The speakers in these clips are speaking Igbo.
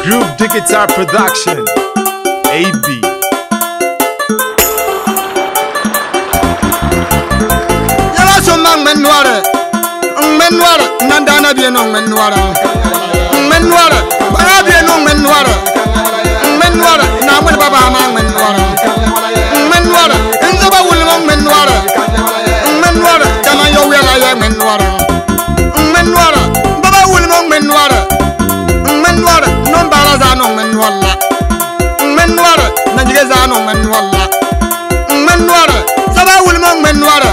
Groove Digital Production. AB. Yala so mang menware nandana bien on menware bara bien on menware na mo baba mang menware inzo ba wul mon menware kama yo wela ya menware baba wul mon menware non bala za non menware na jige za non menware saba wul mon menware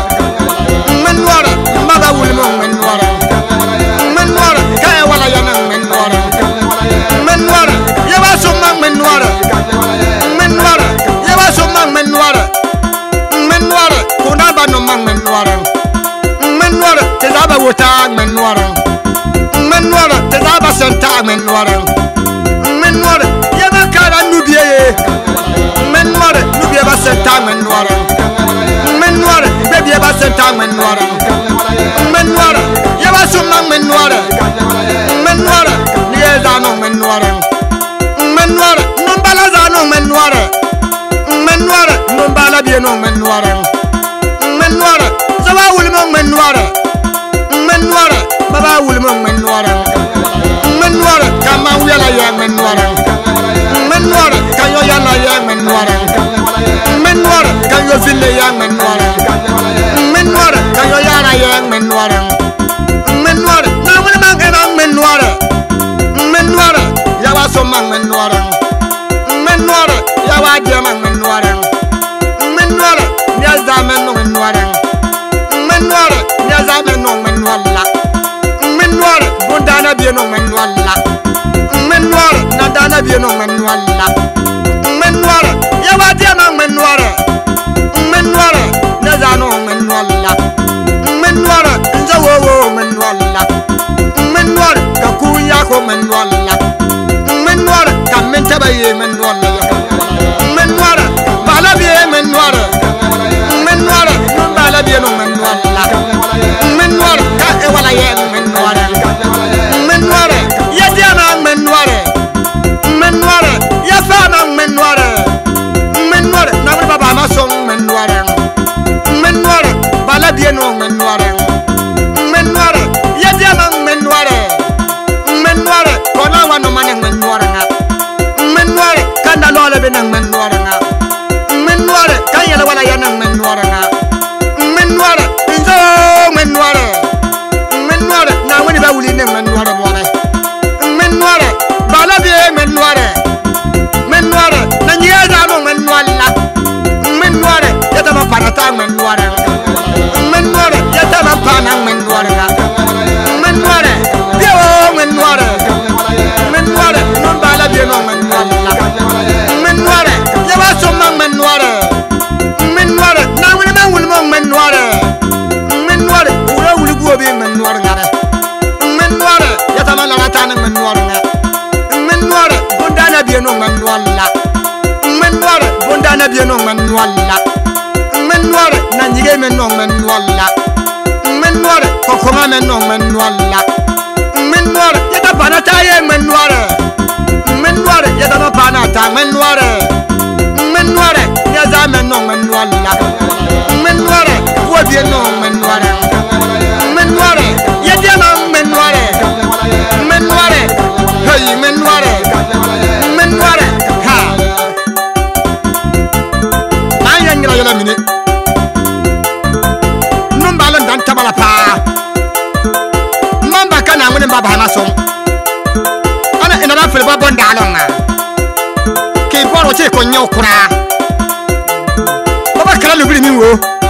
baba wul mon menware kaya wala ya nan menware ya ba so mang menware ya ba so mang menware kuna ba no mang menware te za ba wota menware te za ba senta menware ya ba kara nubie nubie ba senta menware bebie ba senta menware ya ba so mang menware ni za no menware non bala za no menware non bala bien no menware saba wul mon menware baba wul mon menware kama wala ya menware kayo ya na ya menware kayo zile ya menware kayo ya na ya menware na wala mang ena menware ya wa so mang menware ya wa dia mang menware ya za men no menware ya za men no menware bondana bien no menwalla na dana bien no menwalla ya wa dia mang menware ya za no menwalla nza wo menwalla ka kuya ko menwalla ka mente ba ye menwalla bala bien menware bala bien no menwalla ka e wala ye menware ya dia na menware ya fa na menware na mo baba ma so menware bala bien no menware ya dia na menware kona wa no mane menware kanda lo le be na menware kan yala wala ya na menware inzo menware na woni ba wuli ne menware bala be menware na nyiya da no menware ya ta ma parata menware ya ta ma pana menware bio menware non bala be no menware ya ba so mang menware na woni ma wuli mon menware ura wuli go be menware ngare ya ta ma la ta na menware bondana bien no bondana bien no na nyige men no kokoma men no ya ta bana ta ye menware ya ta ma bana ta menware ya za men no wo bien no ya dia no menware hey menware ha na ya ngira yala mini non balan dan tabala pa mamba kana ngone baba na som ana ina na fil babon dalonga ke boro che ko nyokura baba kala lubiri mi wo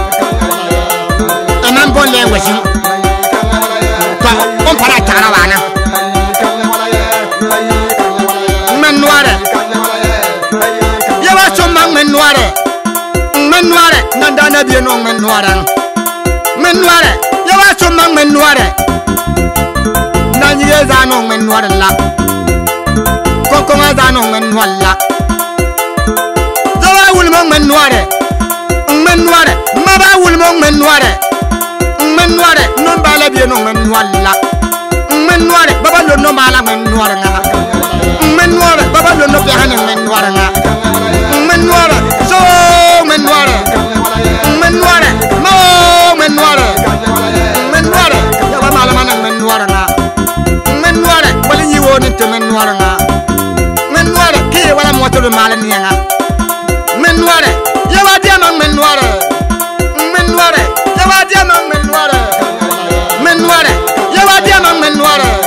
anan bon le wasi pa on para tara wana menware ya wa so mang menware nandana bien no menware ya wa so mang menware na nyiye za no menware la koko ma za no menwalla za wa wul mon menware ma ba wul mon menware non bala bien no menwalla baba lo no mala menware no piano men waranga men wara so men wara mo men wara ya ba malama men waranga men wara wali ni woni te men waranga men wara ki wala mo to malani nga men wara ya ba dia men wara ya ba dia men wara ya ba dia men wara